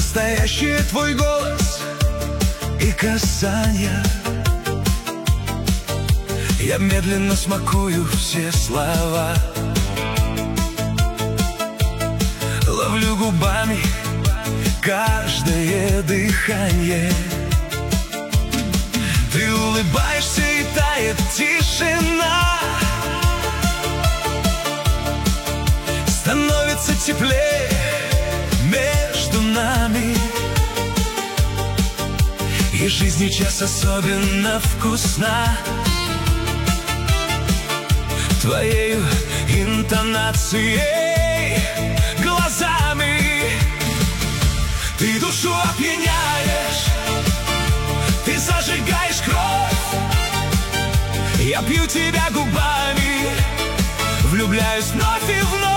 настоящий твой голос и касания. Я медленно смакую все слова, ловлю губами каждое дыхание. Ты улыбаешься и тает тишина, становится теплее между нами, и жизнь сейчас особенно вкусна твоею интонацией, глазами. Ты душу опьяняешь, ты зажигаешь кровь. Я пью тебя губами, влюбляюсь вновь и вновь.